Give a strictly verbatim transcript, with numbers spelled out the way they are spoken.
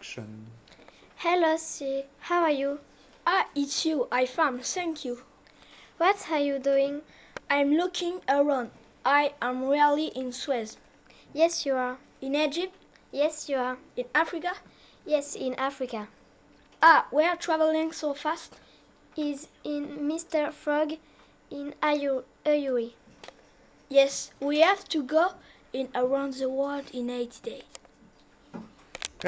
Action. Hello, Sue. How are you? Ah, it's you. I found. Thank you. What are you doing? I'm looking around. I am really in Suez. Yes, you are. In Egypt? Yes, you are. In Africa? Yes, in Africa. Ah, we are traveling so fast. Is in Mister Frog in Ayuri. Yes, we have to go in around the world in eighty days.